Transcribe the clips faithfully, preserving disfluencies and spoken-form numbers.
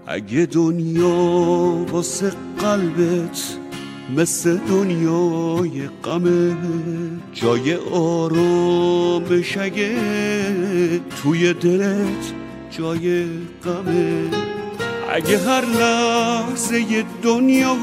اگه دنیا واسه قلبت مثل دنیای غمه، جای آرامش اگه توی دلت جای غمه، اگه هر لحظه ی دنیا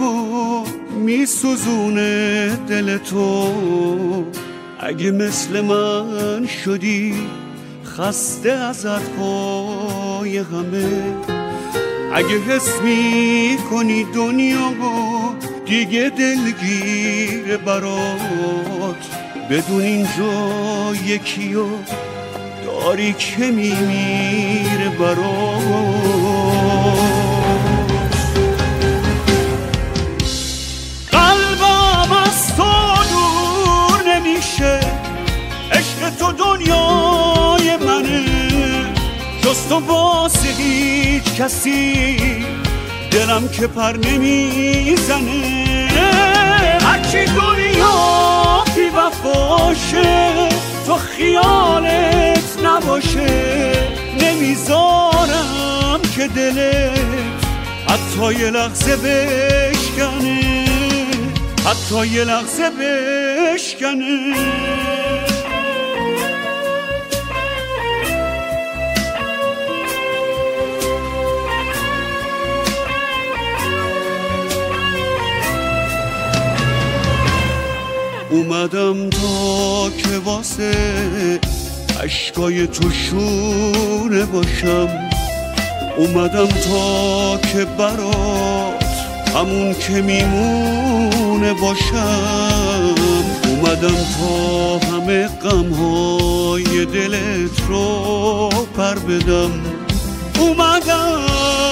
میسوزونه دل تو، اگه مثل من شدی خسته از حرفای همه، اگه حس میکنی دنیا دیگه دلگیر برات، بدون اینجا یکیو داری که میمیره برات. قلبم از تو دور نمیشه، عشق تو دنیای منه، جز تو واسه هیچ کسی دلم که پر نمیزنه، هرچی دنیا بی وفاشه تو خیالت نباشه، نمیذارم که دلت حتی یه لحظه بشکنه، حتی یه لحظه بشکنه. اومدم تا که واسه عشقای تو شونه باشم، اومدم تا که برات همون که میمونه باشم، اومدم تا همه غمهای دلت رو پر بدم، اومدم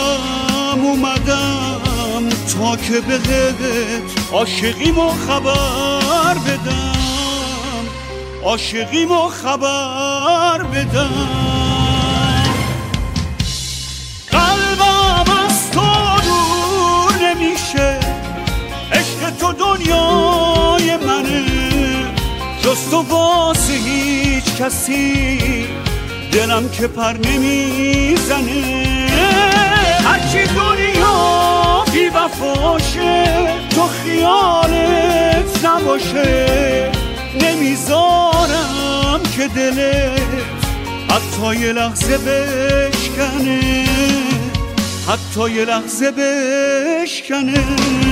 اومدم تا که بهت عاشقیمو خبر بدم، عاشقیمو خبر بدم. قلبم از تو دور نمیشه، عشق تو دنیای منه، جز تو واسه هیچ کسی دلم که پر نمیزنه، هرچی دنیا بی وفاشه تو خیالت نباشه، نمیذارم که دلت حتی یه لحظه بشکنه، حتی یه لحظه بشکنه.